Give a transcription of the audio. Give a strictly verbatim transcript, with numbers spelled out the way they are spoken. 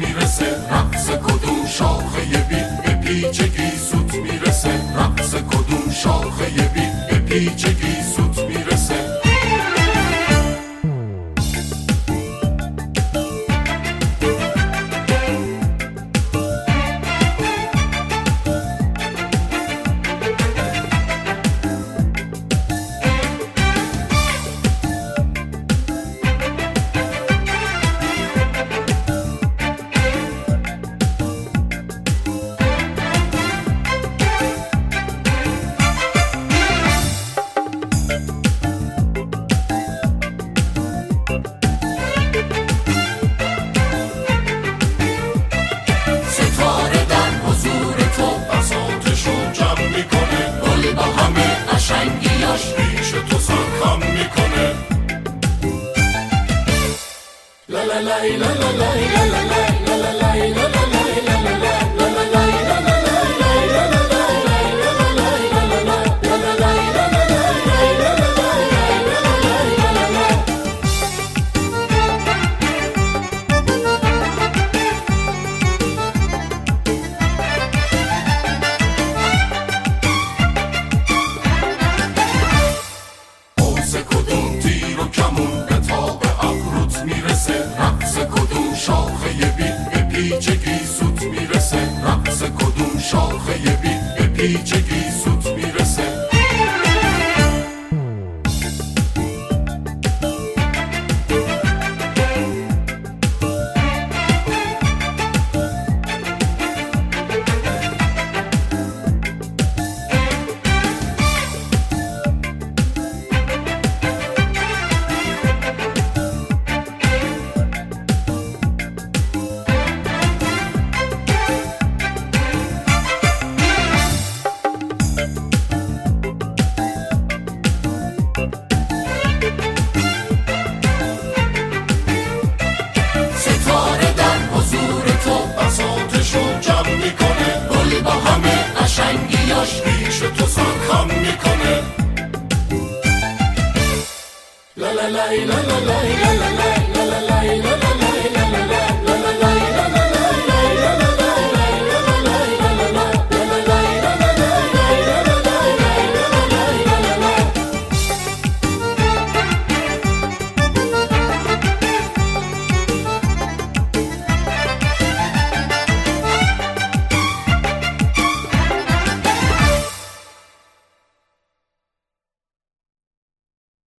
میرسه، رقص کدوم شاخه بید به پیچگی سوت میرسه، رقص کدوم شاخه بید به پیچگی سوت میرسه. ریش تو سرخم میکنه. لا لا لا لا لا لا لا لا لا لا لا رقص کدوم شاخه بید به پیچگی سوت میرسه، رقص کدوم شاخه بید به پیچگی